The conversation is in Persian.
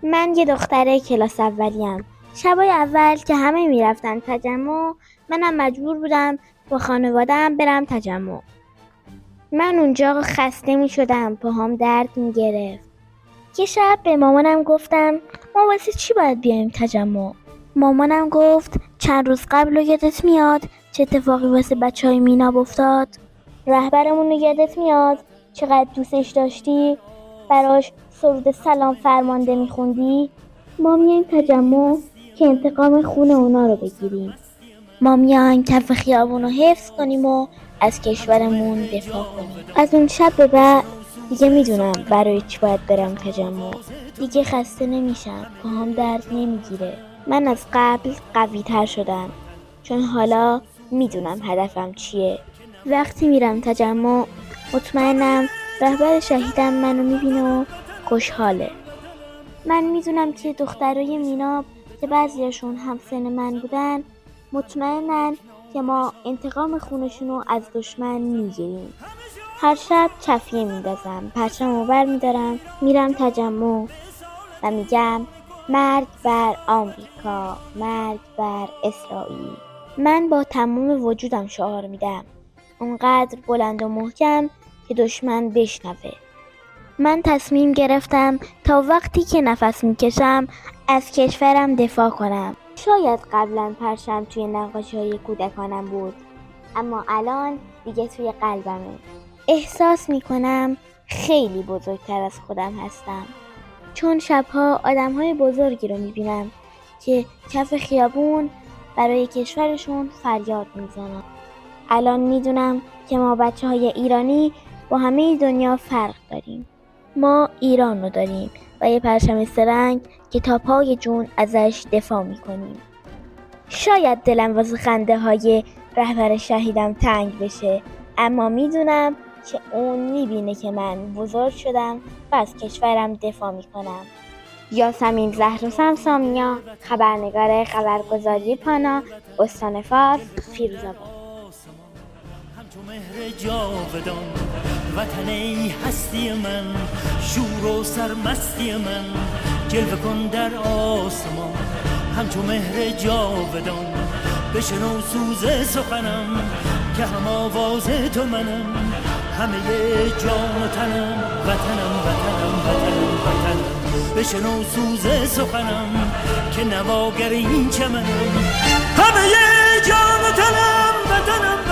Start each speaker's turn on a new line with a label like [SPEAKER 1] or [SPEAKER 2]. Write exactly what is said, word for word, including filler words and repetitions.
[SPEAKER 1] من یه دختره کلاس اولیم. شبای اول که همه میرفتن تجمع، منم مجبور بودم با خانواده‌ام برم تجمع. من اونجا خسته می شدم، پاهام درد می گرفت. یه شب به مامانم گفتم ما واسه چی باید بیایم تجمع؟ مامانم گفت چند روز قبل رو یادت میاد چه اتفاقی واسه بچه های میناب افتاد؟ رهبرمون رو یادت میاد چقدر دوستش داشتی؟ براش سرود سلام فرمانده میخوندی؟ ما میایم تجمع که انتقام خون اونا رو بگیریم. ما میایم کف خیابون رو حفظ کنیم و از کشورمون دفاع کنیم. از اون شب به بعد دیگه میدونم برای چی باید برم تجمع. دیگه خسته نمیشم، پاهام درد نمیگیره. من از قبل قوی تر شدم چون حالا میدونم هدفم چیه. وقتی میرم تجمع مطمئنم رهبر شهیدم منو میبینه و خوشحاله. من میدونم که دخترای میناب که بعضیاشون هم سن من بودن مطمئنن که ما انتقام خونشونو از دشمن میگیریم. هر شب چفیه میندازم، پرچمو بر میدارم، میرم تجمع و میگم مرگ بر آمریکا، مرگ بر اسرائیل. من با تمام وجودم شعار میدم، اونقدر بلند و محکم که دشمن بشنوه. من تصمیم گرفتم تا وقتی که نفس میکشم از کشورم دفاع کنم. شاید قبلا پرچم توی نقاشی‌های کودکانم بود، اما الان دیگه توی قلبمه. احساس میکنم خیلی بزرگتر از خودم هستم، چون شبها آدمهای بزرگی رو میبینم که کف خیابون برای کشورشون فریاد میزنن. الان میدونم که ما بچه های ایرانی با همه دنیا فرق داریم. ما ایران رو داریم و یه پرچم سه‌رنگ که تا پای جون ازش دفاع میکنیم. شاید دلم واسه خنده های رهبر شهیدم تنگ بشه، اما میدونم که اون میبینه که من بزرگ شدم و از کشورم دفاع میکنم. یاسمین زهرا سمسامنیا، خبرنگار خبرگزاری پانا، استان فارس، فیروزآباد.
[SPEAKER 2] تو مهر جاودان وطن ای هستی من، شور و سرمستی من، جلوه کن در آسمان. هم تو مهر جاودان بشنو سوز سخنم، که هم آواز تو منم، همه جان و تنم، وطنم وطنم وطنم وطنم. بشنو سوز سخنم که نواگر این چمنم، همه جان و تنم، وطنم.